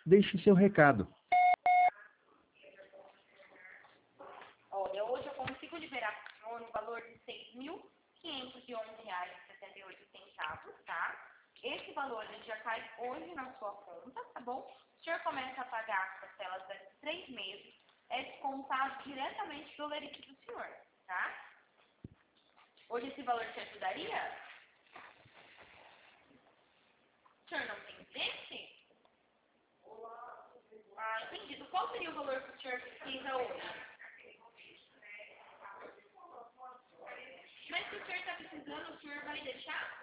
Deixe seu recado. Olha, hoje eu consigo liberar para o senhor no valor de R$ 6.511,78, tá? Esse valor ele já cai hoje na sua conta, tá bom? O senhor começa a pagar as parcelas daqui 3 meses, é descontado diretamente do lerite do senhor, tá? Hoje esse valor te ajudaria? O senhor não tem interesse? Ah, entendido. Qual seria o valor que o senhor precisa hoje? Mas se o senhor está precisando, o senhor vai deixar?